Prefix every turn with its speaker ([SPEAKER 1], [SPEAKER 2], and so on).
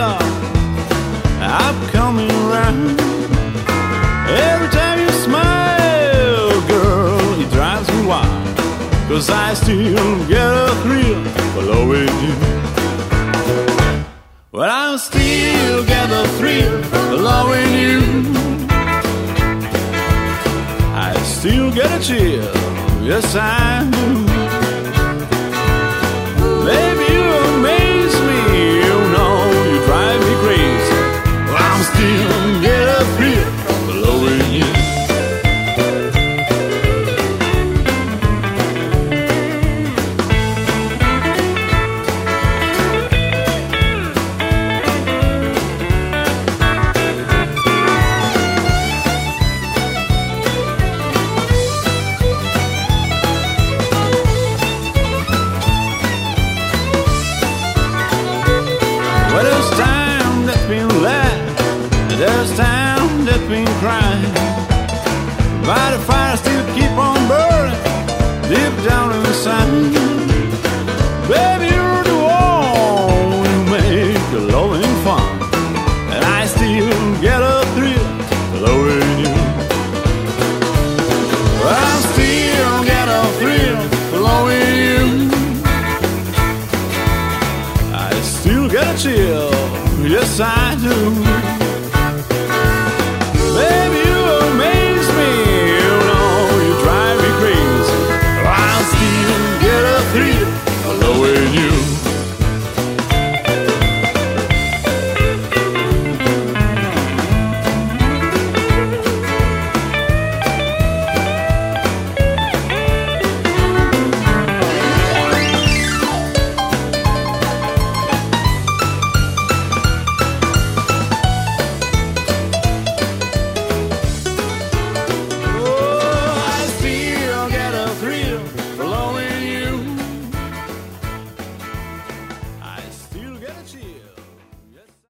[SPEAKER 1] love, I'm coming around. Every time you smile, girl, it drives me wild, 'cause I still get a thrill for loving you. Well, I still get a thrill for loving you. I still get a chill, yes I do. Baby, you amaze me, you know you drive me crazy. Well, I'm still get a thrill for loving you. There's time that's been crying, but the fire still keep on burning deep down inside. Baby, you're the one who make the loving fun, and I still get a thrill loving you. I still get a thrill loving you. I still get a chill, yes I do.